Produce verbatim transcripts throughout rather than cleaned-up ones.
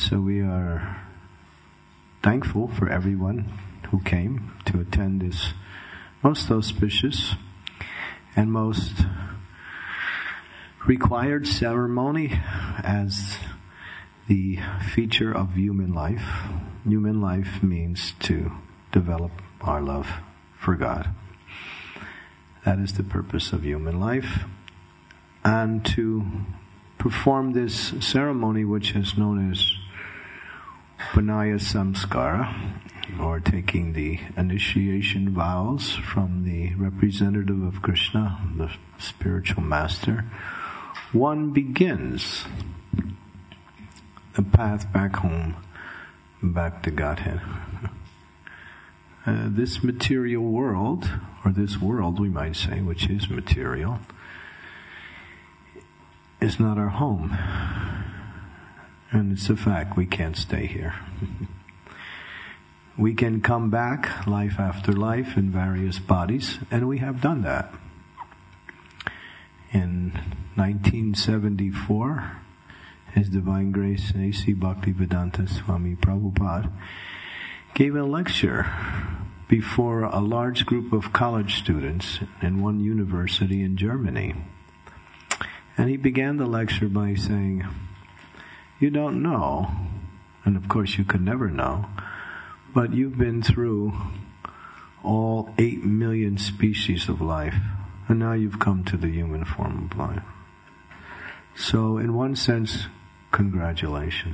So we are thankful for everyone who came to attend this most auspicious and most required ceremony as the feature of human life. Human life means to develop our love for God. That is the purpose of human life. And to perform this ceremony, which is known as Panaya Samskara, or taking the initiation vows from the representative of Krishna, the spiritual master, one begins the path back home, back to Godhead. Uh, this material world, or this world we might say, which is material, is not our home. And it's a fact, we can't stay here. We can come back life after life in various bodies, and we have done that. In nineteen seventy-four, His Divine Grace A C Bhaktivedanta Swami Prabhupada gave a lecture before a large group of college students in one university in Germany. And he began the lecture by saying, "You don't know, and of course you could never know, but you've been through all eight million species of life, and now you've come to the human form of life. So in one sense, congratulations.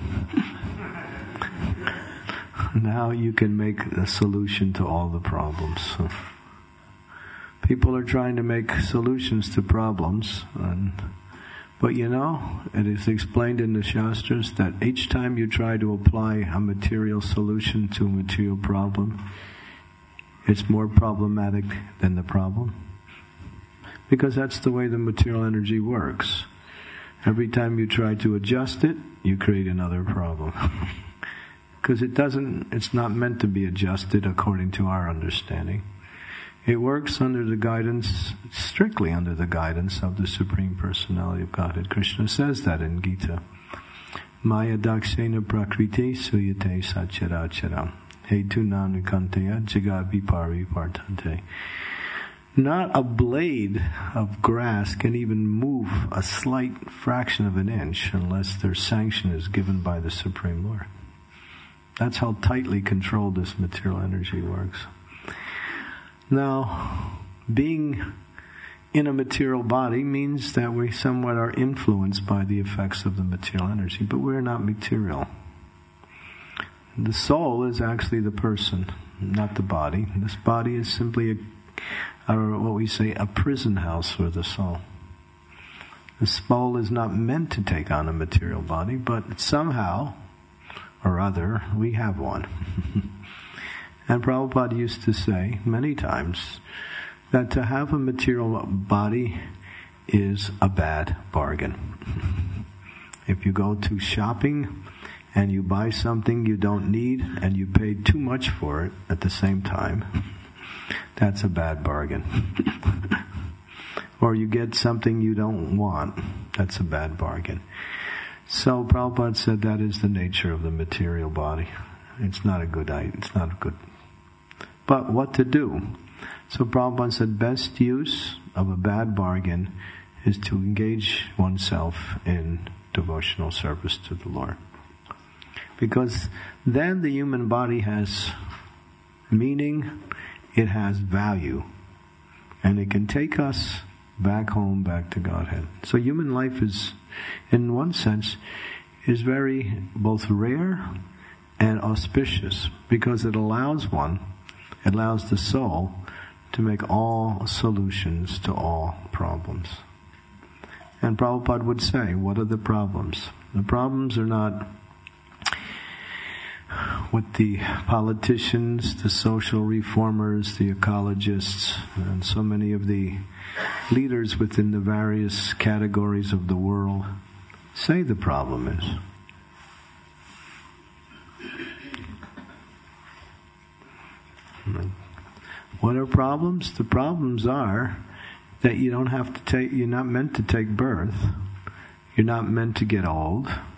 Now you can make a solution to all the problems." People are trying to make solutions to problems, and, but you know, it is explained in the Shastras that each time you try to apply a material solution to a material problem, it's more problematic than the problem. Because that's the way the material energy works. Every time you try to adjust it, you create another problem. Because it doesn't, it's not meant to be adjusted according to our understanding. It works under the guidance, strictly under the guidance of the Supreme Personality of Godhead. Krishna says that in Gita. Maya dakshena prakriti suyate sacharacharam. Hetu nanukanteya jagavi pari partante. Not a blade of grass can even move a slight fraction of an inch unless their sanction is given by the Supreme Lord. That's how tightly controlled this material energy works. Now, being in a material body means that we somewhat are influenced by the effects of the material energy, but we're not material. The soul is actually the person, not the body. This body is simply a, or what we say, a prison house for the soul. The soul is not meant to take on a material body, but somehow or other, we have one. And Prabhupada used to say many times that to have a material body is a bad bargain. If you go to shopping and you buy something you don't need and you pay too much for it at the same time, that's a bad bargain. Or you get something you don't want, that's a bad bargain. So Prabhupada said that is the nature of the material body. It's not a good idea. It's not a good. But what to do? So Prabhupada said best use of a bad bargain is to engage oneself in devotional service to the Lord. Because then the human body has meaning, it has value, and it can take us back home, back to Godhead. So human life is, in one sense, is very both rare and auspicious because it allows one, it allows the soul to make all solutions to all problems. And Prabhupada would say, what are the problems? The problems are not with the politicians, the social reformers, the ecologists, and so many of the leaders within the various categories of the world say the problem is. What are problems? The problems are that you don't have to take, you're not meant to take birth. You're not meant to get old.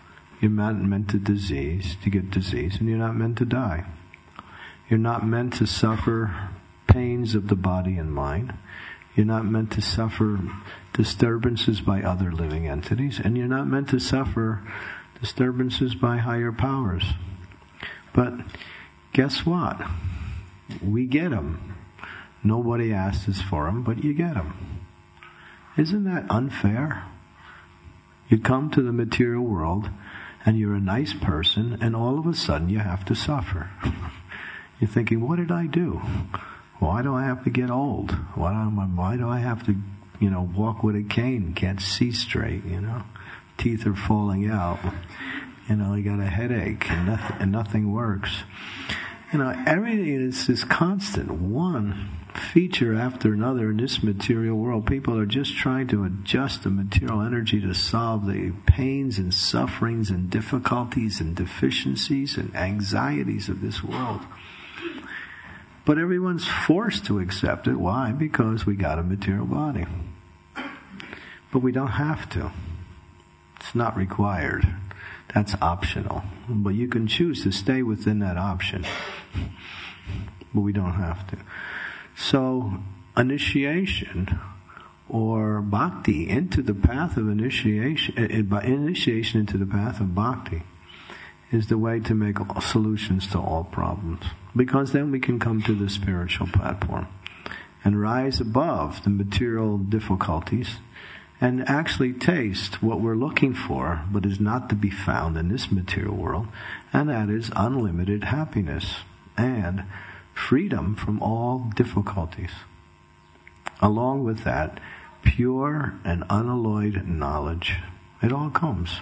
You're not meant to disease, to get disease, and you're not meant to die. You're not meant to suffer pains of the body and mind. You're not meant to suffer disturbances by other living entities, and you're not meant to suffer disturbances by higher powers. But guess what? We get them. Nobody asks us for them, but you get them. Isn't that unfair? You come to the material world, and you're a nice person, and all of a sudden you have to suffer. You're thinking, what did I do? Why do I have to get old? Why do I, why do I have to, you know, walk with a cane? Can't see straight, you know? Teeth are falling out. You know, you got a headache, and nothing, and nothing works. You know, everything is this constant, one feature after another in this material world. People are just trying to adjust the material energy to solve the pains and sufferings and difficulties and deficiencies and anxieties of this world. But everyone's forced to accept it. Why? Because we got a material body. But we don't have to. It's not required. That's optional. But you can choose to stay within that option. But we don't have to. So, initiation or bhakti into the path of initiation, initiation into the path of bhakti is the way to make solutions to all problems. Because then we can come to the spiritual platform and rise above the material difficulties and actually taste what we're looking for, but is not to be found in this material world, and that is unlimited happiness and freedom from all difficulties. Along with that, pure and unalloyed knowledge. It all comes.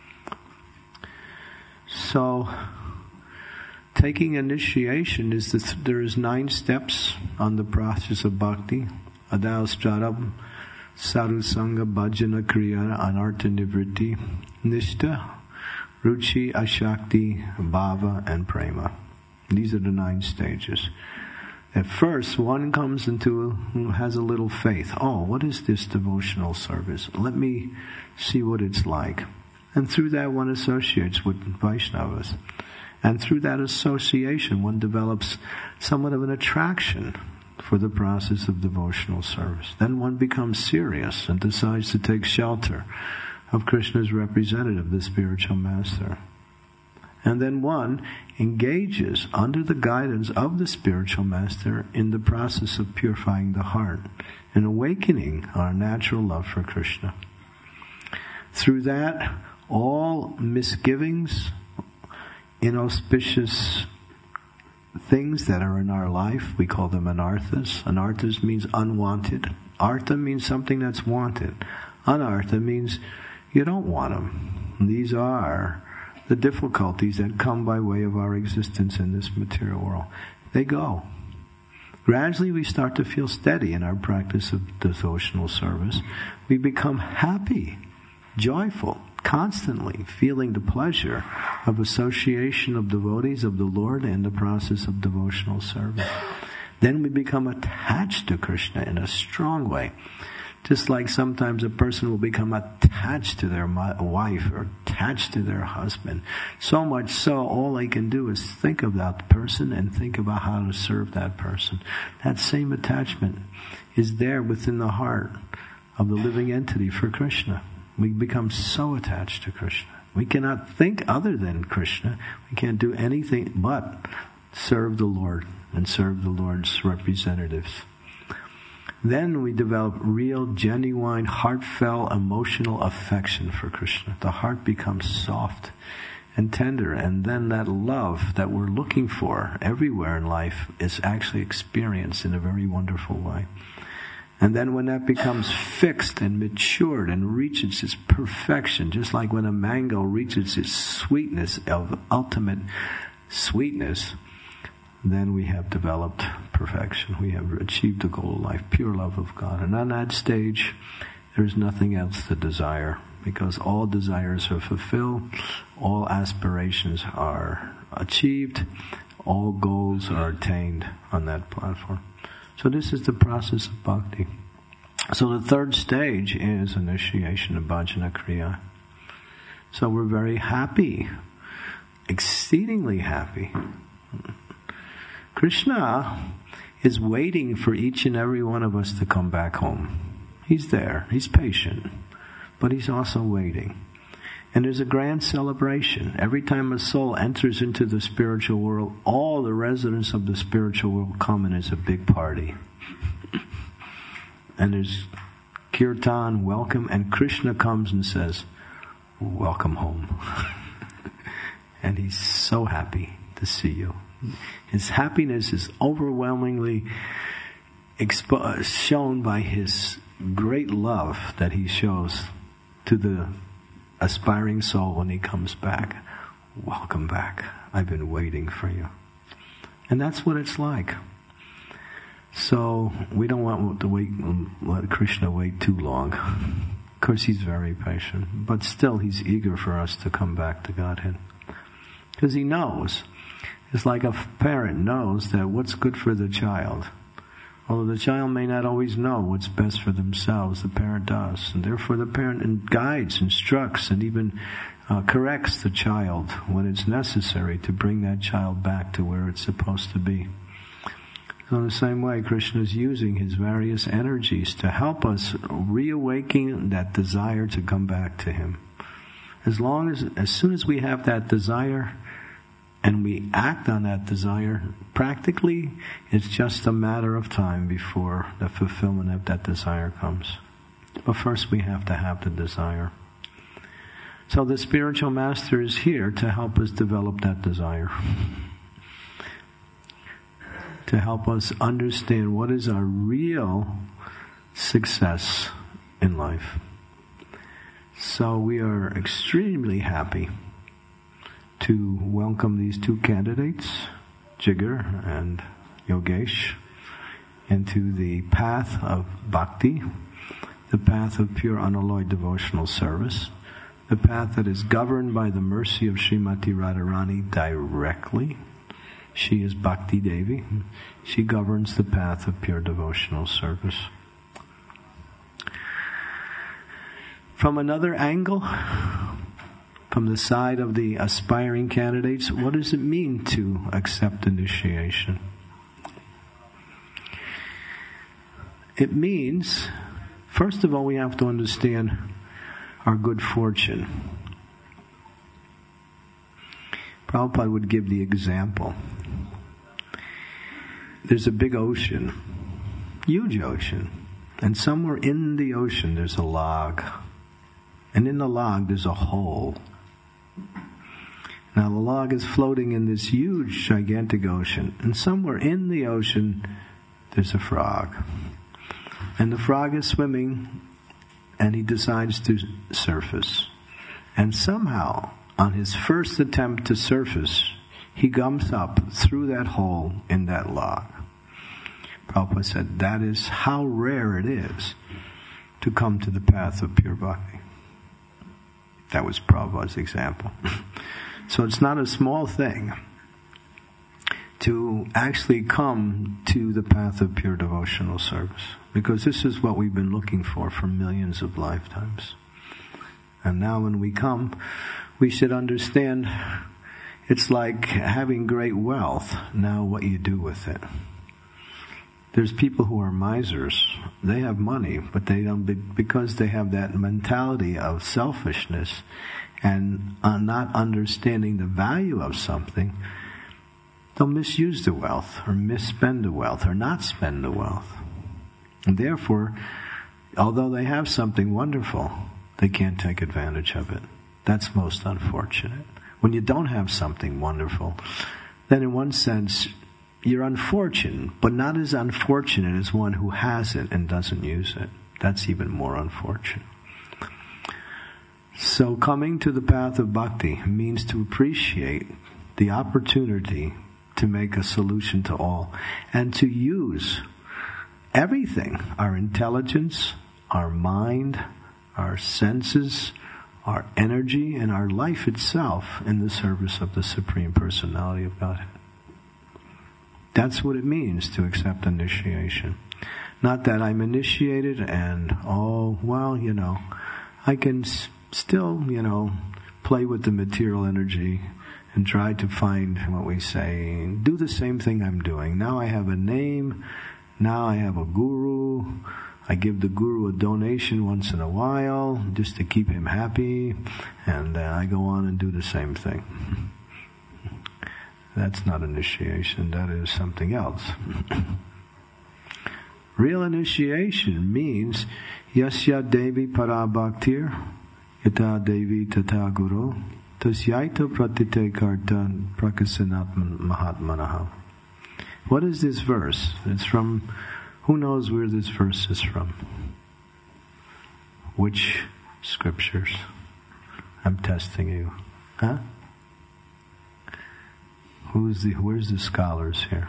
So, taking initiation is the, there is nine steps on the process of bhakti. Adaustratam, Sarusanga, Bhajana, Kriya, Anartha Nivritti, Nishtha, Ruchi, Ashakti, Bhava, and Prema. These are the nine stages. At first, one comes into, has a little faith. Oh, what is this devotional service? Let me see what it's like. And through that, one associates with Vaishnavas. And through that association, one develops somewhat of an attraction for the process of devotional service. Then one becomes serious and decides to take shelter of Krishna's representative, the spiritual master. And then one engages under the guidance of the spiritual master in the process of purifying the heart and awakening our natural love for Krishna. Through that, all misgivings, inauspicious things that are in our life, we call them anarthas. Anarthas means unwanted. Artha means something that's wanted. Anartha means you don't want them. These are the difficulties that come by way of our existence in this material world. They go. Gradually we start to feel steady in our practice of devotional service. We become happy, joyful, constantly feeling the pleasure of association of devotees of the Lord in the process of devotional service. Then we become attached to Krishna in a strong way. Just like sometimes a person will become attached to their wife or attached to their husband. So much so, all they can do is think about the person and think about how to serve that person. That same attachment is there within the heart of the living entity for Krishna. We become so attached to Krishna. We cannot think other than Krishna. We can't do anything but serve the Lord and serve the Lord's representatives. Then we develop real, genuine, heartfelt, emotional affection for Krishna. The heart becomes soft and tender, and then that love that we're looking for everywhere in life is actually experienced in a very wonderful way. And then when that becomes fixed and matured and reaches its perfection, just like when a mango reaches its sweetness of ultimate sweetness, then we have developed perfection. We have achieved the goal of life, pure love of God. And on that stage, there's nothing else to desire, because all desires are fulfilled, all aspirations are achieved, all goals are attained on that platform. So this is the process of bhakti. So the third stage is initiation of bhajana kriya. So we're very happy, exceedingly happy. Krishna is waiting for each and every one of us to come back home. He's there, he's patient, but he's also waiting. And there's a grand celebration. Every time a soul enters into the spiritual world, all the residents of the spiritual world come, and it's a big party. And there's kirtan, welcome, and Krishna comes and says, welcome home. And he's so happy to see you. His happiness is overwhelmingly expo- shown by his great love that he shows to the aspiring soul when he comes back. Welcome back. I've been waiting for you. And that's what it's like. So we don't want to wait, let Krishna wait too long. Of course, he's very patient, but still he's eager for us to come back to Godhead. Because he knows. It's like a parent knows that what's good for the child. Although the child may not always know what's best for themselves, the parent does. And therefore the parent guides, instructs, and even uh, corrects the child when it's necessary to bring that child back to where it's supposed to be. So in the same way, Krishna is using his various energies to help us reawaken that desire to come back to him. As long as, as soon as we have that desire, and we act on that desire, practically, it's just a matter of time before the fulfillment of that desire comes. But first we have to have the desire. So the spiritual master is here to help us develop that desire. To help us understand what is our real success in life. So we are extremely happy to welcome these two candidates, Jigar and Yogesh, into the path of bhakti, the path of pure unalloyed devotional service, the path that is governed by the mercy of Srimati Radharani directly. She is Bhakti Devi. She governs the path of pure devotional service. From another angle, from the side of the aspiring candidates, what does it mean to accept initiation? It means, first of all, we have to understand our good fortune. Prabhupada would give the example. There's a big ocean, huge ocean, and somewhere in the ocean there's a log. And in the log there's a hole. Now the log is floating in this huge, gigantic ocean, and somewhere in the ocean there's a frog. And the frog is swimming, and he decides to surface. And somehow, on his first attempt to surface, he comes up through that hole in that log. Prabhupada said that is how rare it is to come to the path of pure bhakti. That was Prabhupada's example. So it's not a small thing to actually come to the path of pure devotional service, because this is what we've been looking for for millions of lifetimes. And now when we come, we should understand it's like having great wealth. Now what you do with it. There's people who are misers. They have money, but they don't, because they have that mentality of selfishness and uh, not understanding the value of something, they'll misuse the wealth or misspend the wealth or not spend the wealth. And therefore, although they have something wonderful, they can't take advantage of it. That's most unfortunate. When you don't have something wonderful, then in one sense, you're unfortunate, but not as unfortunate as one who has it and doesn't use it. That's even more unfortunate. So coming to the path of bhakti means to appreciate the opportunity to make a solution to all and to use everything, our intelligence, our mind, our senses, our energy, and our life itself in the service of the Supreme Personality of Godhead. That's what it means to accept initiation. Not that I'm initiated and, oh, well, you know, I can s- still, you know, play with the material energy and try to find what we say, do the same thing I'm doing. Now I have a name, now I have a guru, I give the guru a donation once in a while just to keep him happy, and uh, I go on and do the same thing. That's not initiation, that is something else. Real initiation means Yasya Devi Parabhaktir Yata Devi Tata Guru Tasyaita Pratite Karta Prakasanatman Mahatmanaha. What is this verse? It's from, who knows where this verse is from? Which scriptures? I'm testing you. Huh? Who's the, where's the scholars here?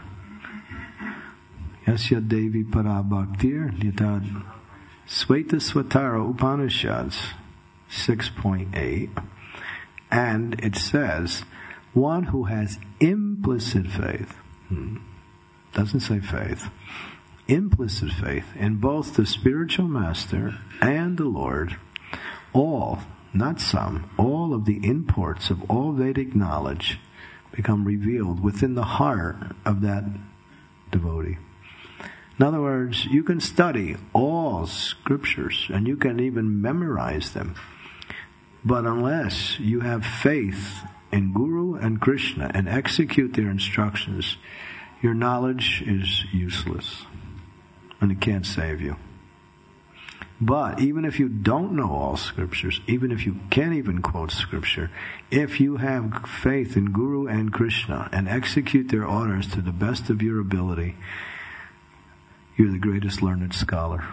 Yasya Devi Parabhaktir Yata Sweta Swatara Upanishads six point eight, and it says, one who has implicit faith, hmm, doesn't say faith, implicit faith in both the spiritual master and the Lord, all, not some, all of the imports of all Vedic knowledge become revealed within the heart of that devotee. In other words, you can study all scriptures and you can even memorize them, but unless you have faith in Guru and Krishna and execute their instructions, your knowledge is useless and it can't save you. But even if you don't know all scriptures, even if you can't even quote scripture, if you have faith in Guru and Krishna and execute their orders to the best of your ability, you're the greatest learned scholar.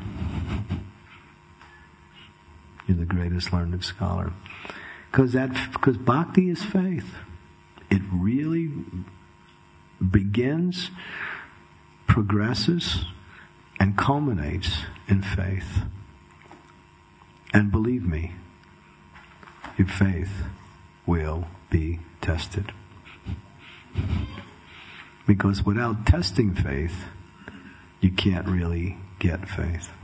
You're the greatest learned scholar. Because that, because bhakti is faith. It really begins, progresses, and culminates in faith. And believe me, your faith will be tested. Because without testing faith, you can't really get faith.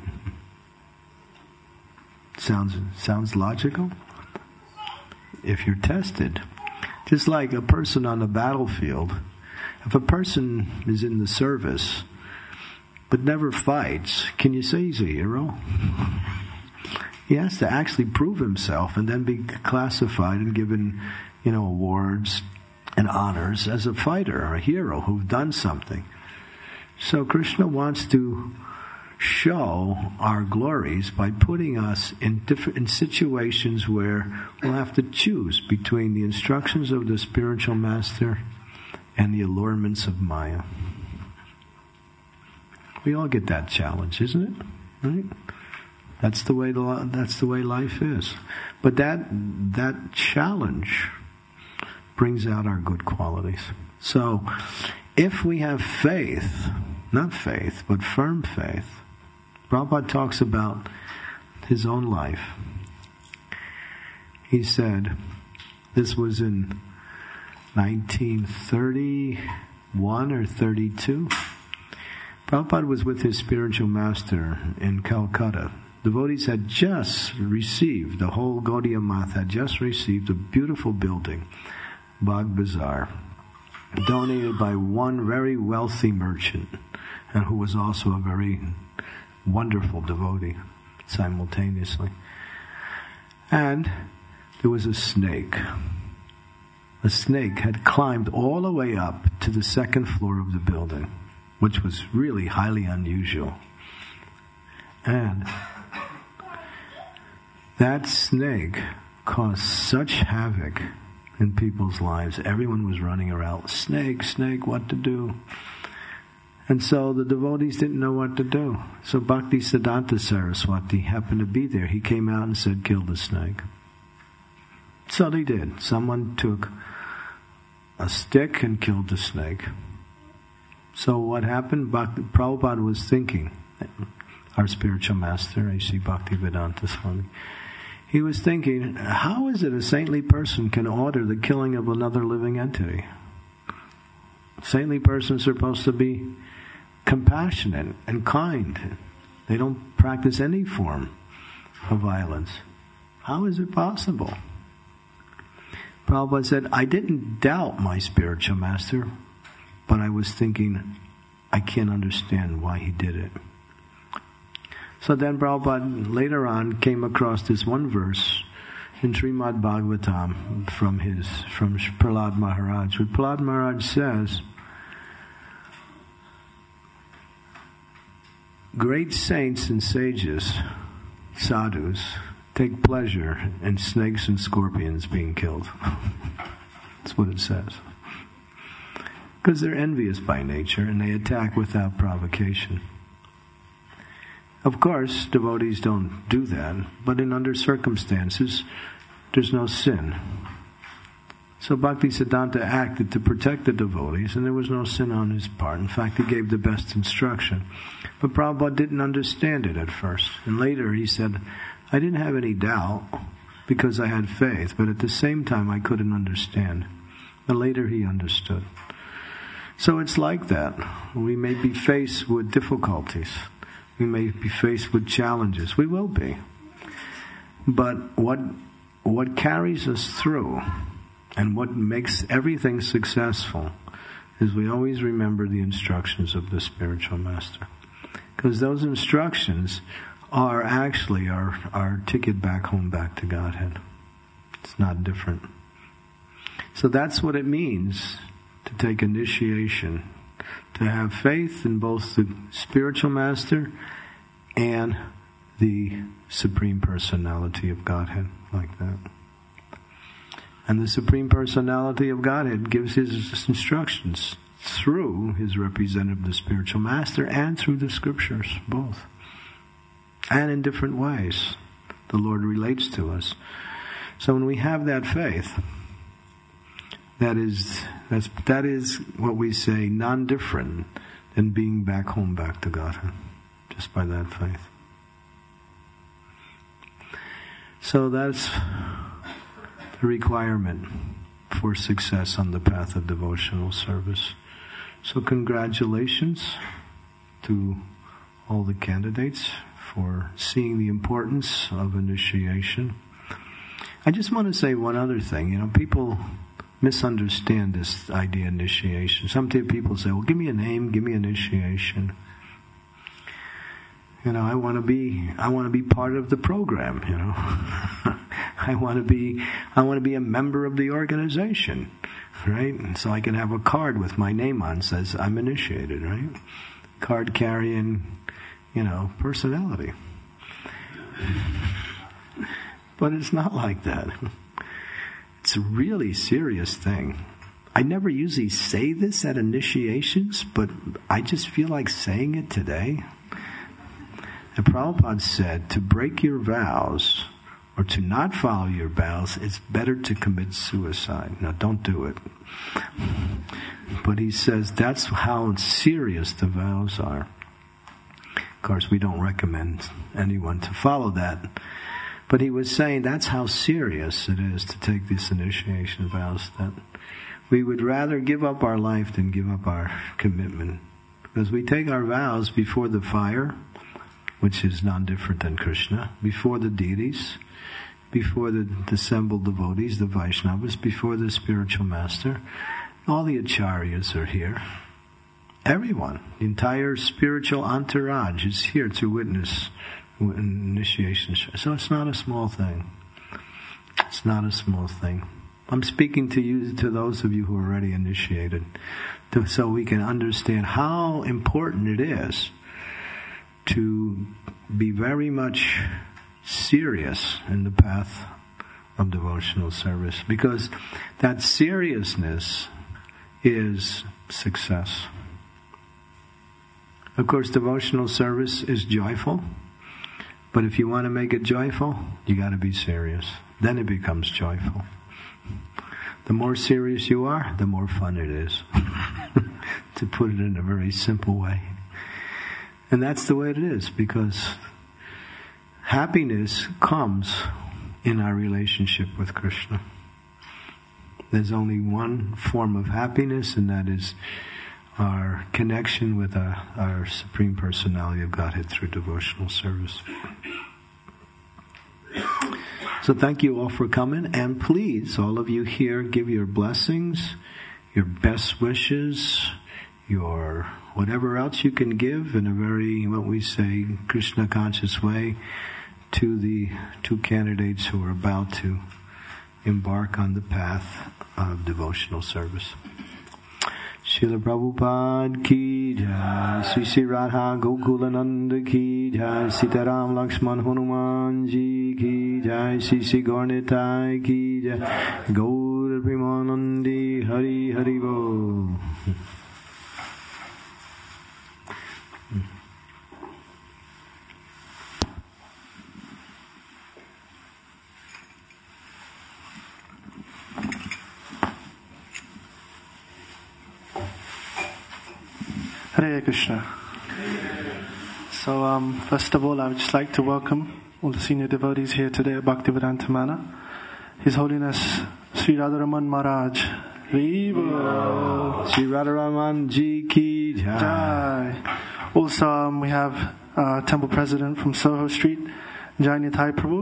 Sounds sounds logical? If you're tested, just like a person on the battlefield, if a person is in the service but never fights, can you say he's a hero? He has to actually prove himself and then be classified and given, you know, awards and honors as a fighter or a hero who've done something. So Krishna wants to show our glories by putting us in different in situations where we'll have to choose between the instructions of the spiritual master and the allurements of Maya. We all get that challenge, isn't it? Right? That's the way the, that's the way life is. But that that challenge brings out our good qualities. So, if we have faith, not faith, but firm faith, Prabhupada talks about his own life. He said, this was in nineteen thirty-one or thirty-two. Prabhupada was with his spiritual master in Calcutta. Devotees had just received, the whole Gaudiya Math had just received a beautiful building, Bagh Bazaar, donated by one very wealthy merchant, and who was also a very wonderful devotee simultaneously. And there was a snake. The snake had climbed all the way up to the second floor of the building, which was really highly unusual. And that snake caused such havoc in people's lives. Everyone was running around, snake, snake, what to do? And so the devotees didn't know what to do. So Bhakti Siddhanta Saraswati happened to be there. He came out and said, kill the snake. So they did. Someone took a stick and killed the snake. So what happened? Bhakti, Prabhupada was thinking, our spiritual master, A C Bhaktivedanta Swami, he was thinking, how is it a saintly person can order the killing of another living entity? Saintly persons are supposed to be compassionate and kind. They don't practice any form of violence. How is it possible? Prabhupada said, I didn't doubt my spiritual master, but I was thinking, I can't understand why he did it. So then Prabhupada later on came across this one verse in Srimad Bhagavatam from his from Prahlad Maharaj, where Prahlad Maharaj says, great saints and sages, sadhus, take pleasure in snakes and scorpions being killed. That's what it says. Because they're envious by nature and they attack without provocation. Of course, devotees don't do that, but in under circumstances, there's no sin. So Bhaktisiddhanta acted to protect the devotees, and there was no sin on his part. In fact, he gave the best instruction. But Prabhupada didn't understand it at first. And later he said, I didn't have any doubt because I had faith, but at the same time I couldn't understand. But later he understood. So it's like that. We may be faced with difficulties. We may be faced with challenges. We will be. But what what carries us through and what makes everything successful is we always remember the instructions of the spiritual master. Because those instructions are actually our, our ticket back home, back to Godhead. It's not different. So that's what it means to take initiation, to have faith in both the spiritual master and the Supreme Personality of Godhead, like that. And the Supreme Personality of Godhead gives his instructions through his representative, the spiritual master, and through the scriptures, both. And in different ways. The Lord relates to us. So when we have that faith, that is that's, that is what we say non-different than being back home, back to Godhead, just by that faith. So that's the requirement for success on the path of devotional service. So congratulations to all the candidates for seeing the importance of initiation. I just want to say one other thing. You know, people misunderstand this idea of initiation. Sometimes people say, well, give me a name, give me initiation. You know, I want to be, I want to be part of the program, you know. I want to be, I want to be a member of the organization, right? And so I can have a card with my name on, says I'm initiated, right? Card carrying, you know, personality. But it's not like that. It's a really serious thing. I never usually say this at initiations, but I just feel like saying it today. And Prabhupada said, to break your vows or to not follow your vows, it's better to commit suicide. Now, don't do it. But he says that's how serious the vows are. Of course, we don't recommend anyone to follow that. But he was saying that's how serious it is to take these initiation vows, that we would rather give up our life than give up our commitment. Because we take our vows before the fire, which is non-different than Krishna, before the deities, before the assembled devotees, the Vaishnavas, before the spiritual master. All the acharyas are here. Everyone, the entire spiritual entourage is here to witness initiation. So it's not a small thing. It's not a small thing. I'm speaking to you, to those of you who are already initiated, to, so we can understand how important it is to be very much serious in the path of devotional service, because that seriousness is success. Of course, devotional service is joyful, but if you want to make it joyful, you got to be serious. Then it becomes joyful. The more serious you are, the more fun it is. To put it in a very simple way. And that's the way it is, because happiness comes in our relationship with Krishna. There's only one form of happiness, and that is our connection with our, our Supreme Personality of Godhead through devotional service. So thank you all for coming, and please, all of you here, give your blessings, your best wishes, your whatever else you can give in a very, what we say, Krishna conscious way to the two candidates who are about to embark on the path of devotional service. Srila Prabhupada ki jai, Sri Sri Radha Gokulananda ki jai, Sitaram Lakshman Hanuman ji ki jai, Sri Sri Gaurnitai ki jai, Gaur Premanandi Hari Hari Bo. Hare Krishna. So, um, first of all, I would just like to welcome all the senior devotees here today at Bhaktivedanta Mana. His Holiness Sri Radharaman Maharaj. Viva! Sri Radharaman Ji ki jai. Jai. Also, um, we have uh, Temple President from Soho Street, Jai Nitai Prabhu.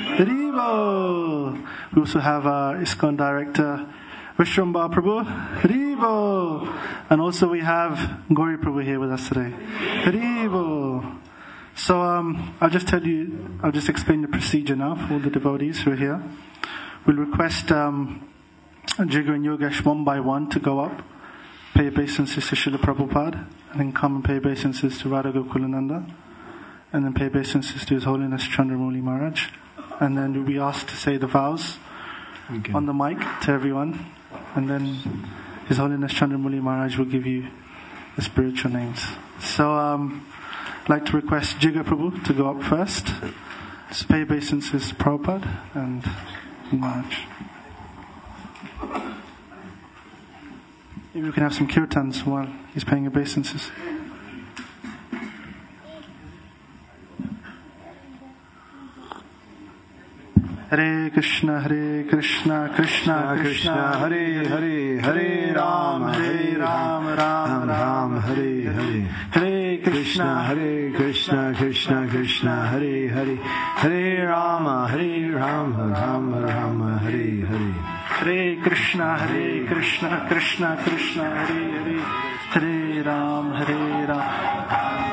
Viva! We also have uh, ISKCON Director Vishramba Prabhu, Haribo! And also we have Gauri Prabhu here with us today. Haribo! So um, I'll just tell you, I'll just explain the procedure now for all the devotees who are here. We'll request um, Jigar and Yogesh one by one to go up, pay obeisances to Srila Prabhupada, and then come and pay obeisances to Radha Gokulananda, and then pay obeisances to His Holiness Chandramouli Maharaj. And then we'll be asked to say the vows okay. on the mic to everyone. And then His Holiness Chandramouli Maharaj will give you the spiritual names. So um, I'd like to request Jigar Prabhu to go up first. Pay obeisances to Prabhupada and Maharaj. Maybe we can have some kirtans while he's paying obeisances. Hare Krishna, Hare Krishna, Krishna Krishna, Hare Hare, Hare Ram, Hare Ram, Ram Ram, Hare Hare. Hare Krishna, Hare Krishna, Krishna Krishna, Hare Hare, Hare Rama, Hare Rama, Rama Rama, Hare Hare. Hare Krishna, Hare Krishna, Krishna Krishna, Hare Hare, Hare Ram, Hare Ram.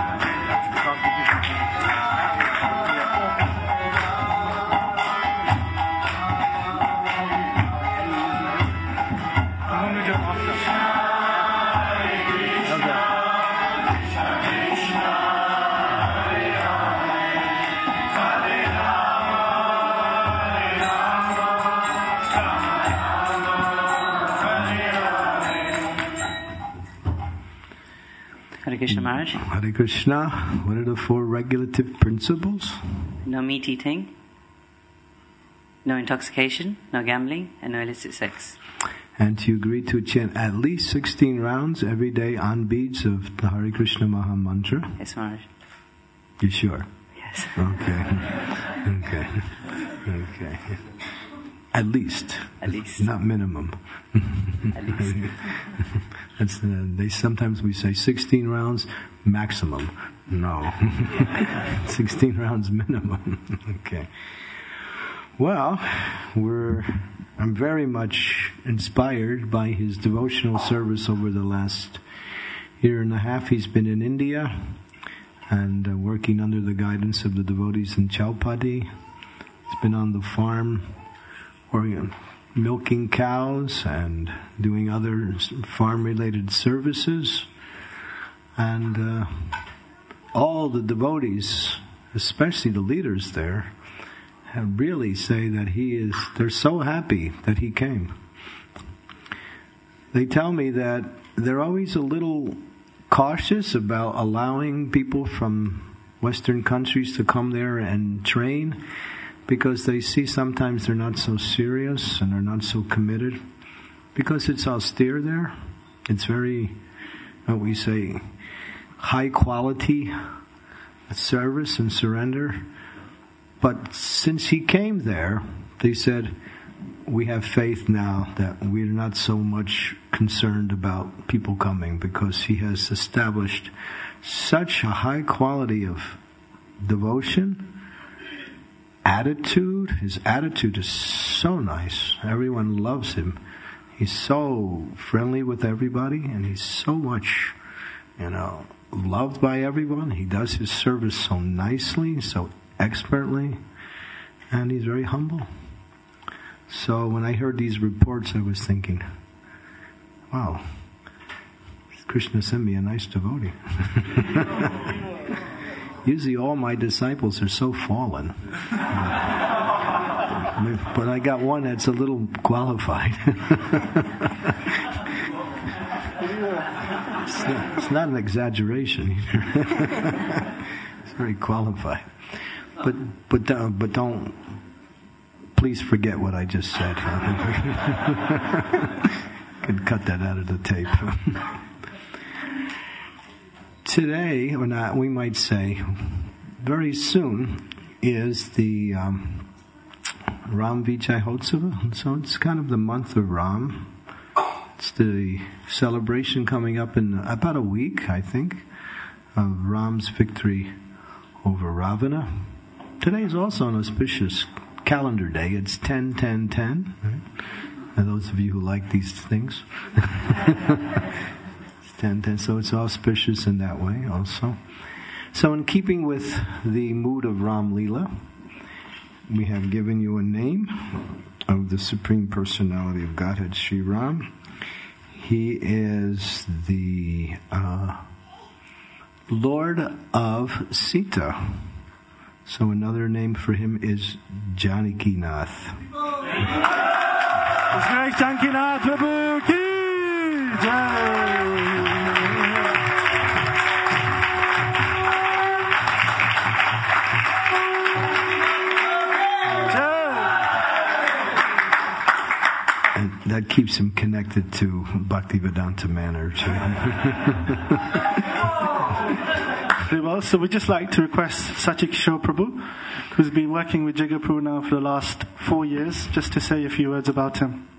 Hare Krishna Maharaj. Hare Krishna. What are the four regulative principles? No meat eating, no intoxication, no gambling, and no illicit sex. And you agree to chant at least sixteen rounds every day on beads of the Hare Krishna Maha Mantra? Yes, Maharaj. You sure? Yes. Okay. Okay. Okay. At least. At least. Not minimum. At least. That's the, they sometimes we say sixteen rounds maximum. No. sixteen rounds minimum. Okay. Well, we're I'm very much inspired by his devotional service over the last year and a half. He's been in India and uh, working under the guidance of the devotees in Chaupati. He's been on the farm or you know, milking cows and doing other farm-related services. And uh, all the devotees, especially the leaders there, have really say that he is, they're so happy that he came. They tell me that they're always a little cautious about allowing people from Western countries to come there and train, because they see sometimes they're not so serious and they're not so committed, because it's austere there. It's very, what we say, high quality service and surrender. But since he came there, they said, we have faith now that we're not so much concerned about people coming, because he has established such a high quality of devotion attitude, his attitude is so nice. Everyone loves him. He's so friendly with everybody, and he's so much, you know, loved by everyone. He does his service so nicely, so expertly, and he's very humble. So when I heard these reports, I was thinking, wow, Krishna sent me a nice devotee. Usually all my disciples are so fallen. But I got one that's a little qualified. it's, not, it's not an exaggeration either. It's very qualified. But but uh, but don't please forget what I just said. Could cut that out of the tape. Today, or not, we might say, very soon is the um, Ram Vijay Hotsava. So it's kind of the month of Ram. It's the celebration coming up in about a week, I think, of Ram's victory over Ravana. Today is also an auspicious calendar day. It's ten ten ten. Right? And those of you who like these things. ten ten, so it's auspicious in that way also. So in keeping with the mood of Ram Leela, we have given you a name of the Supreme Personality of Godhead, Sri Ram. He is the uh, Lord of Sita. So another name for him is Janaki Nath. Janaki Nath Prabhu ki jai. That keeps him connected to Bhaktivedanta Manor too. Very well. So we'd just like to request Satyakishore Prabhu, who's been working with Jigar Prabhu now for the last four years, just to say a few words about him.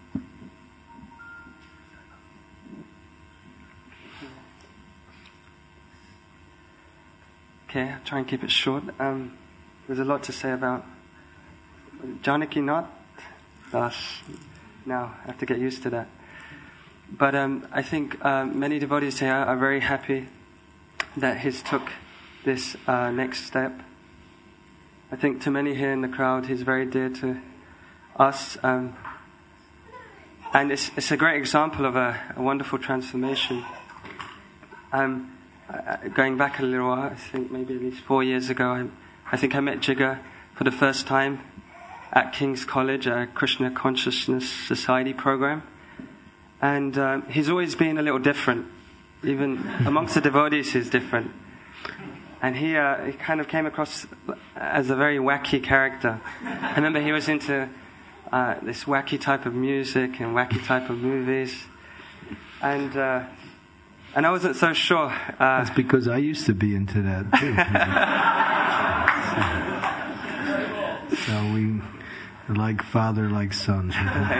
Okay, I'll try and keep it short. Um, there's a lot to say about Janaki Nath. Gosh. Now, I have to get used to that. But um, I think uh, many devotees here are very happy that he's took this uh, next step. I think to many here in the crowd, he's very dear to us. Um, and it's, it's a great example of a, a wonderful transformation. Um, I, going back a little while, I think maybe at least four years ago, I, I think I met Jigar for the first time at King's College, a Krishna Consciousness Society program. And uh, he's always been a little different. Even amongst the devotees, he's different. And he, uh, he kind of came across as a very wacky character. I remember he was into uh, this wacky type of music and wacky type of movies. And uh, and I wasn't so sure. Uh, That's because I used to be into that too. so, so we... like father, like son.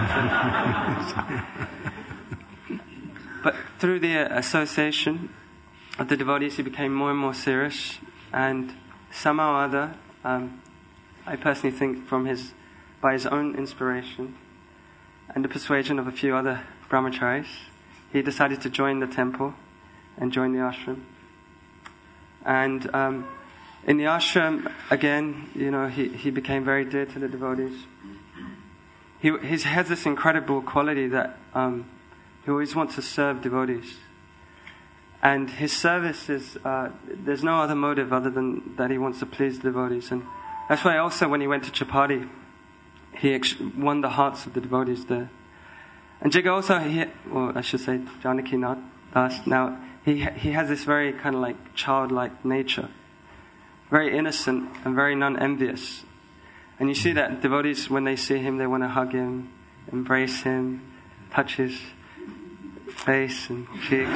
But through the association of the devotees, he became more and more serious. And somehow or other, um, I personally think from his, by his own inspiration and the persuasion of a few other brahmacharis, he decided to join the temple and join the ashram. And um, in the ashram, again, you know, he, he became very dear to the devotees. He, he has this incredible quality that um, he always wants to serve devotees. And his service is, uh, there's no other motive other than that he wants to please the devotees. And that's why also when he went to Chapati, he ex- won the hearts of the devotees there. And Jigar also, he, or I should say Janaki Nath Das, now he, he has this very kind of like childlike nature. Very innocent and very non-envious. And you see that devotees, when they see him, they want to hug him, embrace him, touch his face and cheeks.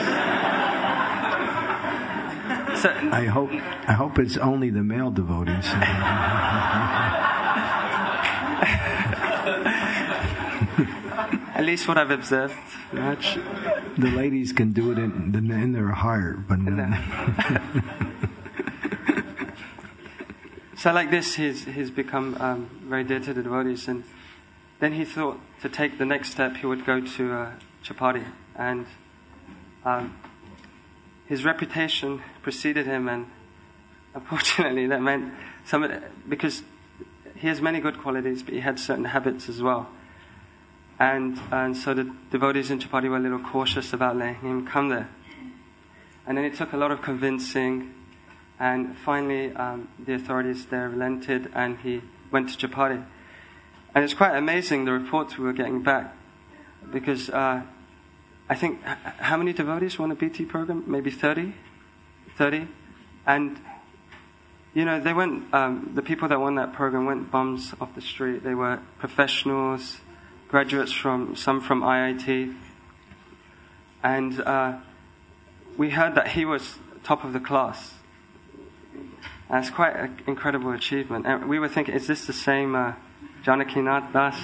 So, I hope I hope it's only the male devotees. At least what I've observed. Much. The ladies can do it in, in their heart, but not. so like this, he's he's become um, very dear to the devotees, and then he thought to take the next step, he would go to uh, Chapati, and um, his reputation preceded him, and unfortunately that meant some of the, because he has many good qualities, but he had certain habits as well. And and so the devotees in Chapati were a little cautious about letting him come there. And then it took a lot of convincing, and finally um, the authorities there relented, and he went to Chapati. And it's quite amazing the reports we were getting back, because uh, I think, h- how many devotees were on a B T program? Maybe thirty? thirty? And you know, they went, um, the people that won that program went bums off the street. They were professionals, graduates from, some from I I T. And uh, we heard that he was top of the class. And it's quite an incredible achievement. And we were thinking, is this the same uh, Janakinath Das?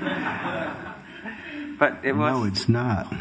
But it was. No, it's not.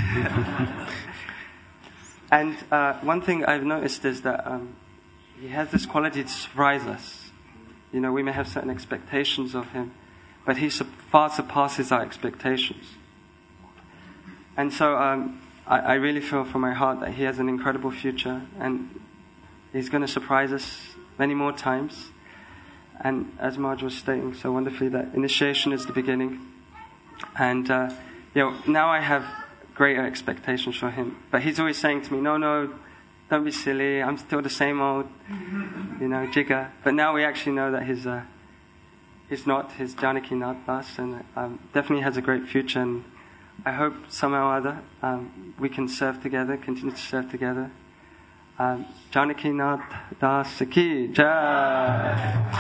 And uh, one thing I've noticed is that um, he has this quality to surprise us. You know, we may have certain expectations of him, but he su- far surpasses our expectations. And so um, I, I really feel from my heart that he has an incredible future, and he's going to surprise us many more times. And as Marge was stating so wonderfully, that initiation is the beginning. And uh, you know, now I have greater expectations for him. But he's always saying to me, no, no, don't be silly, I'm still the same old, you know, jigger. But now we actually know that he's, uh, he's not, he's Janakinath Das, and um, definitely has a great future. And I hope somehow or other um, we can serve together, continue to serve together. Um, Janakinath Das Ki Jai.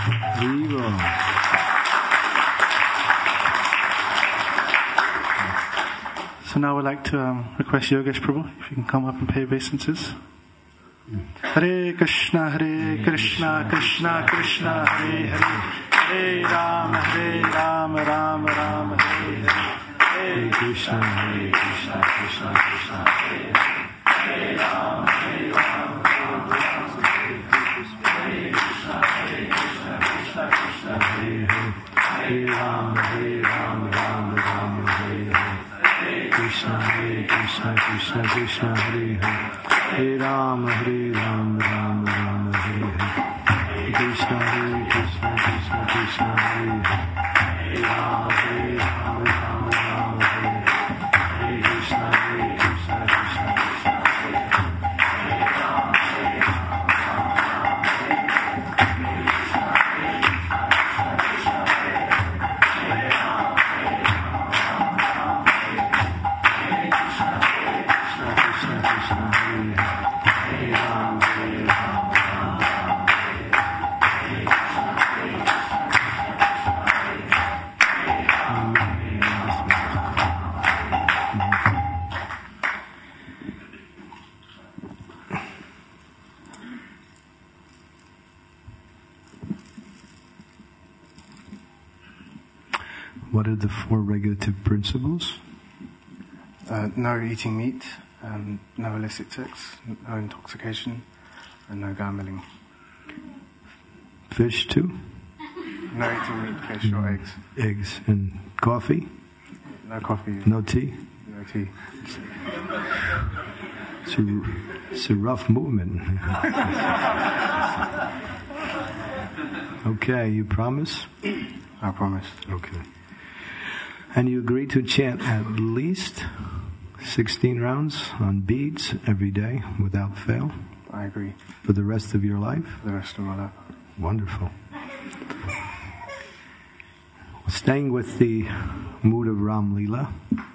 So now we'd like to um, request Yogesh Prabhu, if you can come up and pay obeisances. Hare Krishna, Hare Krishna, Krishna Krishna, Hare Hare, Hare Rama, Hare Rama, Rama Rama, Hare Hare, Hare Krishna, Hare Krishna, Krishna Krishna, Hare Hare, Hare Rama, Hare Rama, Rama Rama, Hare Krishna, Hare Krishna, Krishna Krishna, Hare Hare, Hare Rama, Hare Rama, Rama Rama, Hare Hare, Krishna, Hare Krishna, Krishna Krishna, Hare Hare, Hare Rama, Hare Rama, Rama Rama, Hare Hare, Krishna, Hare Krishna, Krishna Krishna, Hare Hare, Hare Rama, Hare Rama, Rama Rama, Hare Hare, Hare Krishna, Hare Krishna, Krishna Krishna, Hare Hare, Hare Rama, Hare Rama, Rama Rama, Hare Hare, Krishna, Hare Krishna, Krishna Krishna, Hare Hare, What are the four regulative principles? Uh, no eating meat, um, no illicit sex, no intoxication, and no gambling. Fish too? No eating meat, fish, or eggs. Eggs and coffee? No coffee. No tea? No tea. It's a, it's a rough movement. Okay, you promise? I promise. Okay. And you agree to chant at least sixteen rounds on beads every day without fail? I agree. For the rest of your life? For the rest of my life. Wonderful. Staying with the mood of Ram Leela,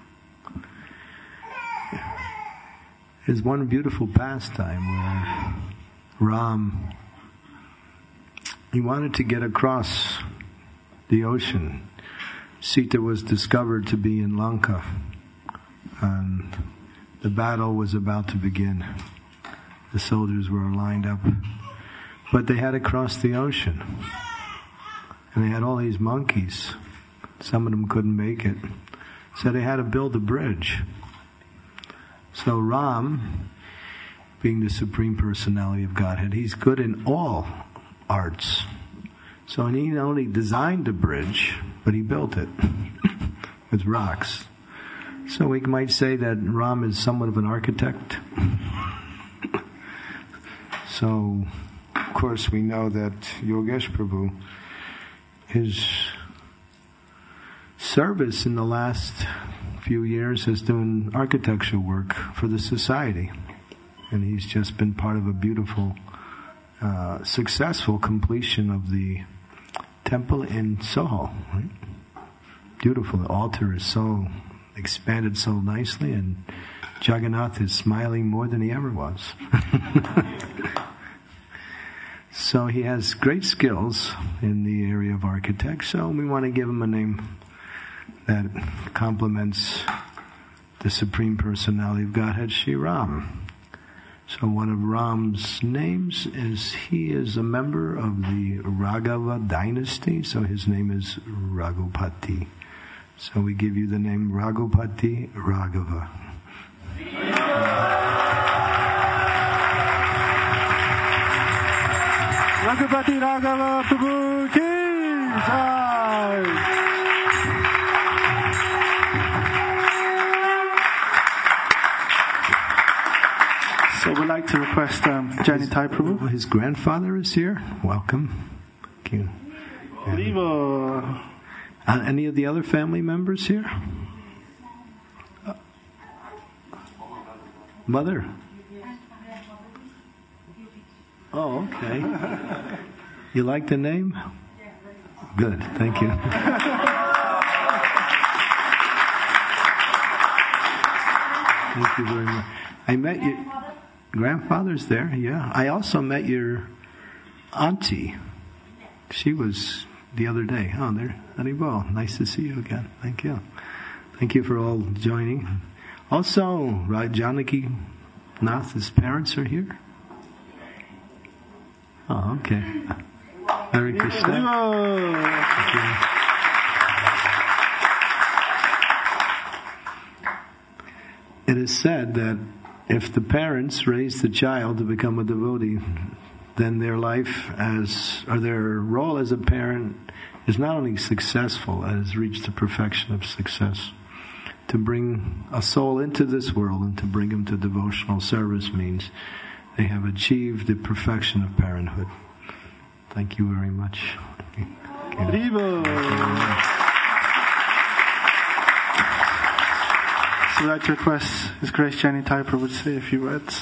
is one beautiful pastime where Ram, he wanted to get across the ocean. Sita was discovered to be in Lanka, and the battle was about to begin. The soldiers were lined up, but they had to cross the ocean, and they had all these monkeys. Some of them couldn't make it, so they had to build a bridge. So Ram, being the Supreme Personality of Godhead, he's good in all arts. So he not only designed the bridge, but he built it with rocks. So we might say that Ram is somewhat of an architect. So, of course, we know that Yogesh Prabhu, his service in the last few years has done architectural work for the society. And he's just been part of a beautiful, uh, successful completion of the temple in Soho. Right? Beautiful. The altar is so expanded so nicely, and Jagannath is smiling more than he ever was. So he has great skills in the area of architect, so we want to give him a name that complements the Supreme Personality of Godhead, Shri Ram. So one of Ram's names is, he is a member of the Raghava dynasty, so his name is Raghupati. So we give you the name Raghupati Raghava. Raghupati Raghava Prabhu ki jai. So we'd like to request um, Janitai Prabhu. His grandfather is here. Welcome. Thank you. Haribo. Uh, any of the other family members here? Uh, mother? Oh, okay. You like the name? Good, thank you. Thank you very much. I met your grandfather's there, yeah. I also met your auntie. She was the other day. Oh, there. Haribo. Nice to see you again. Thank you. Thank you for all joining. Also, Janaki Nath's parents are here. Oh, okay. Hare Krishna. It is said that if the parents raise the child to become a devotee, then their life as, or their role as a parent is not only successful, it has reached the perfection of success. To bring a soul into this world and to bring him to devotional service means they have achieved the perfection of parenthood. Thank you very much. So I'd like to request His Grace Janitai Prabhu to say a few words.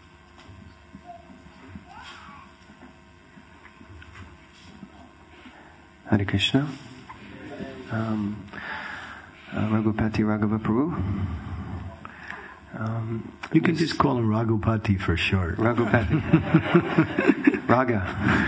Hare Krishna. Um, uh, Raghupati Raghava Prabhu. Um, you can just call him Raghupati for short. Raghupati. Raga.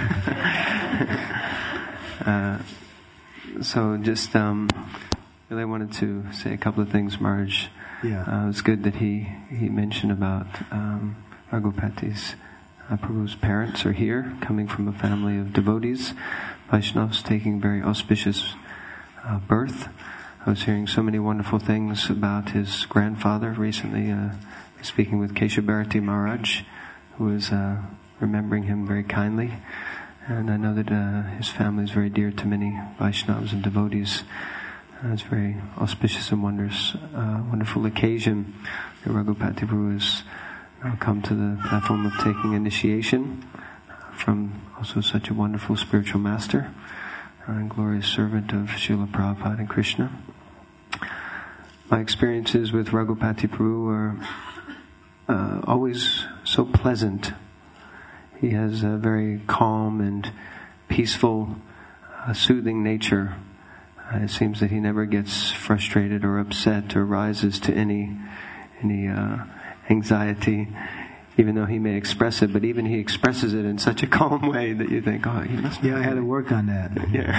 uh, so just um, really wanted to say a couple of things, Maharaj. Yeah. Uh, it was good that he, he mentioned about um, Raghupati's uh, Prabhu's parents are here, coming from a family of devotees. Vaishnavas taking very auspicious uh, birth. I was hearing so many wonderful things about his grandfather recently, uh, speaking with Keshavarti Maharaj, who was uh, remembering him very kindly. And I know that uh, his family is very dear to many Vaishnavas and devotees. Uh, it's a very auspicious and wondrous, uh, wonderful occasion that Raghupati Prabhu has uh, come to the platform of taking initiation from also such a wonderful spiritual master and glorious servant of Srila Prabhupada and Krishna. My experiences with Raghupati Prabhu are uh, always so pleasant. He has a very calm and peaceful, uh, soothing nature. Uh, it seems that he never gets frustrated or upset or rises to any any uh, anxiety, even though he may express it, but even he expresses it in such a calm way that you think, oh, he must be. Yeah, I had to work on that. Yeah.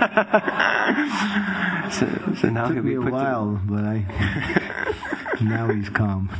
so, so now it took he'll be me a put while, to... but I now he's calm.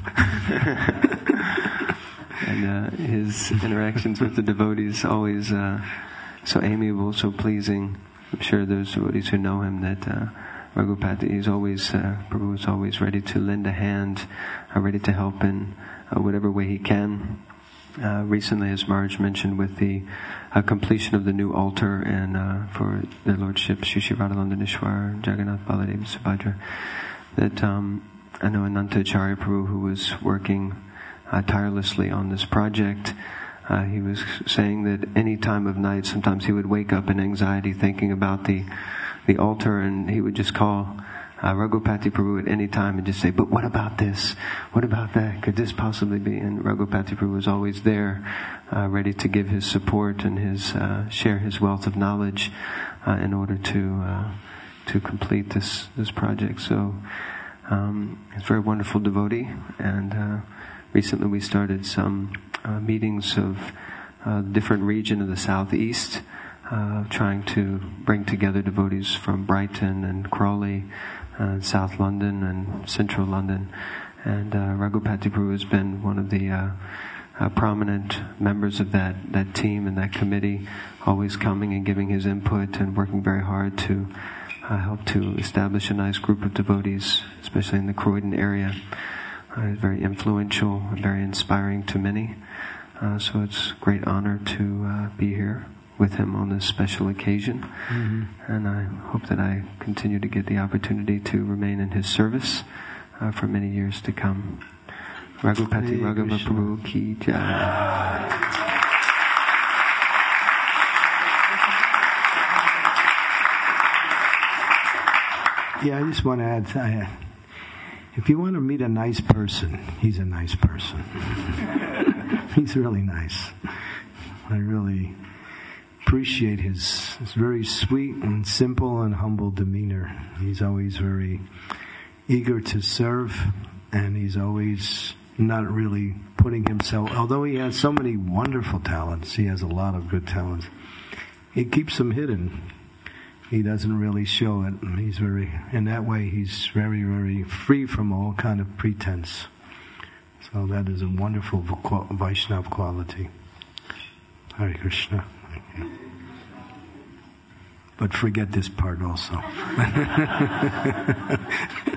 And uh, his interactions with the devotees always uh, so amiable, so pleasing. I'm sure those devotees who know him that uh, Raghupati is always, uh, Prabhu is always ready to lend a hand, uh, ready to help in Uh, whatever way he can. uh, recently, as Maharaj mentioned, with the uh, completion of the new altar and uh, for their lordship, Shri Shri Radhalandanishwar, Jagannath Baladev Subhadra, that um, I know Ananta Acharya Prabhu, who was working uh, tirelessly on this project, uh, he was saying that any time of night, sometimes he would wake up in anxiety thinking about the the altar, and he would just call uh, Raghupati Prabhu at any time and just say, but what about this? What about that? Could this possibly be? And Raghupati Prabhu was always there, uh, ready to give his support and his uh, share his wealth of knowledge uh, in order to uh, to complete this, this project. So um, he's a very wonderful devotee, and uh, recently we started some uh, meetings of uh, different region of the southeast, Uh, trying to bring together devotees from Brighton and Crawley, uh, South London and Central London. And uh, Raghupati Prabhu has been one of the uh, uh, prominent members of that, that team and that committee, always coming and giving his input and working very hard to uh, help to establish a nice group of devotees, especially in the Croydon area. Uh, very influential, very inspiring to many. Uh, so it's a great honor to uh, be here with him on this special occasion. Mm-hmm. And I hope that I continue to get the opportunity to remain in his service uh, for many years to come. Raghupati Raghava Prabhu Ki Jai. Yeah, I just want to add, I, if you want to meet a nice person, he's a nice person. He's really nice. I really appreciate his, his very sweet and simple and humble demeanor. He's always very eager to serve, and he's always not really putting himself, although he has so many wonderful talents, he has a lot of good talents, he keeps them hidden. He doesn't really show it. He's very, in that way, he's very, very free from all kind of pretense. So that is a wonderful Vaishnava quality. Hare Krishna. But forget this part also.